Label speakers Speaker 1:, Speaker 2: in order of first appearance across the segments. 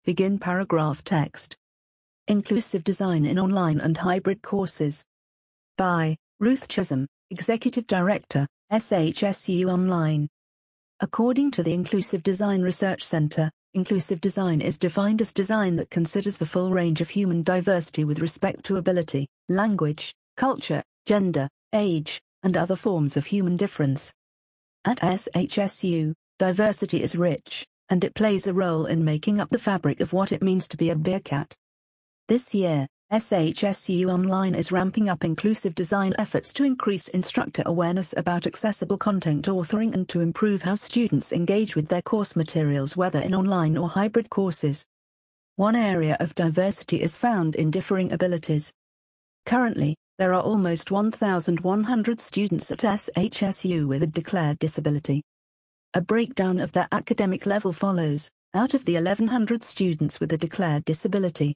Speaker 1: Begin paragraph text. Inclusive Design in Online and Hybrid Courses. By Ruth Chisholm, Executive Director, SHSU Online. According to the Inclusive Design Research Center, inclusive design is defined as design that considers the full range of human diversity with respect to ability, language, culture, gender, age, and other forms of human difference. At SHSU, diversity is rich, and it plays a role in making up the fabric of what it means to be a Bearcat. This year, SHSU Online is ramping up inclusive design efforts to increase instructor awareness about accessible content authoring and to improve how students engage with their course materials, whether in online or hybrid courses. One area of diversity is found in differing abilities. Currently, there are almost 1,100 students at SHSU with a declared disability. A breakdown of their academic level follows. Out of the 1,100 students with a declared disability,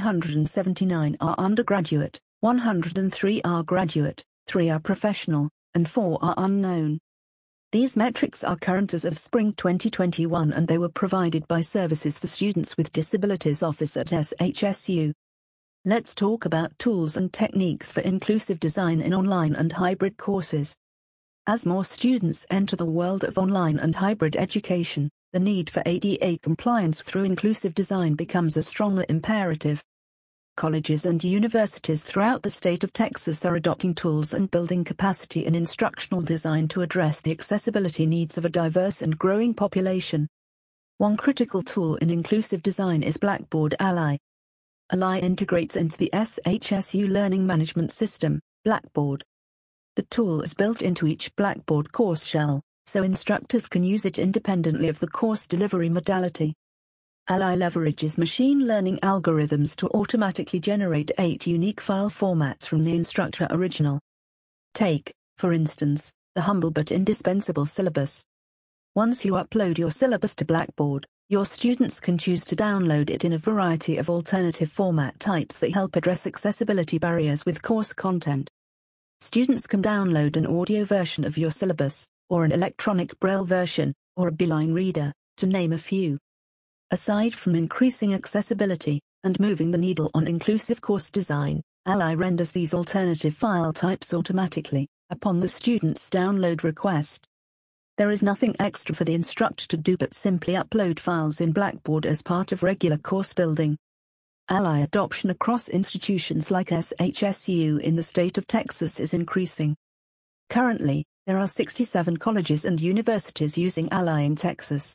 Speaker 1: 979 are undergraduate, 103 are graduate, 3 are professional, and 4 are unknown. These metrics are current as of spring 2021 and they were provided by Services for Students with Disabilities Office at SHSU. Let's talk about tools and techniques for inclusive design in online and hybrid courses. As more students enter the world of online and hybrid education, the need for ADA compliance through inclusive design becomes a stronger imperative. Colleges and universities throughout the state of Texas are adopting tools and building capacity in instructional design to address the accessibility needs of a diverse and growing population. One critical tool in inclusive design is Blackboard Ally. Ally integrates into the SHSU Learning Management System, Blackboard. The tool is built into each Blackboard course shell, so instructors can use it independently of the course delivery modality. Ally leverages machine learning algorithms to automatically generate 8 unique file formats from the instructor original. Take, for instance, the humble but indispensable syllabus. Once you upload your syllabus to Blackboard, your students can choose to download it in a variety of alternative format types that help address accessibility barriers with course content. Students can download an audio version of your syllabus, or an electronic braille version, or a Beeline reader, to name a few. Aside from increasing accessibility and moving the needle on inclusive course design, Ally renders these alternative file types automatically, upon the student's download request. There is nothing extra for the instructor to do but simply upload files in Blackboard as part of regular course building. Ally adoption across institutions like SHSU in the state of Texas is increasing. Currently, there are 67 colleges and universities using Ally in Texas.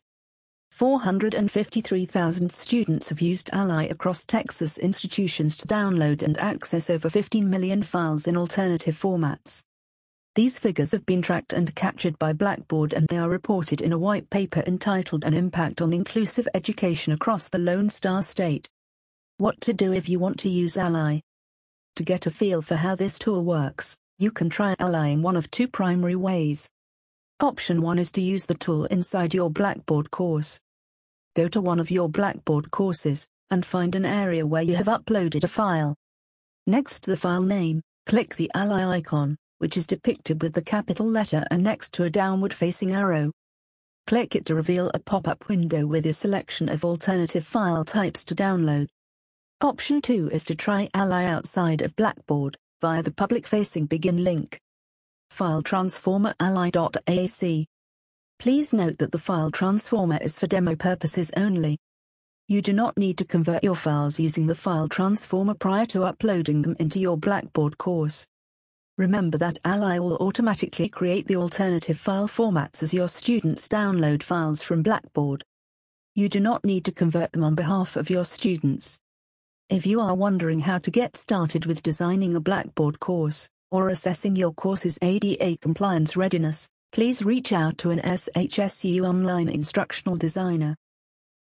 Speaker 1: 453,000 students have used Ally across Texas institutions to download and access over 15 million files in alternative formats. These figures have been tracked and captured by Blackboard and they are reported in a white paper entitled An Impact on Inclusive Education Across the Lone Star State. What to do if you want to use Ally? To get a feel for how this tool works, you can try Ally in one of 2 primary ways. Option 1 is to use the tool inside your Blackboard course. Go to one of your Blackboard courses, and find an area where you have uploaded a file. Next to the file name, click the Ally icon, which is depicted with the capital letter and next to a downward-facing arrow. Click it to reveal a pop-up window with a selection of alternative file types to download. Option 2 is to try Ally outside of Blackboard, via the public-facing Begin link. File Transformer Ally.ac. Please note that the file transformer is for demo purposes only. You do not need to convert your files using the file transformer prior to uploading them into your Blackboard course. Remember that Ally will automatically create the alternative file formats as your students download files from Blackboard. You do not need to convert them on behalf of your students. If you are wondering how to get started with designing a Blackboard course, or assessing your course's ADA compliance readiness, please reach out to an SHSU Online instructional designer.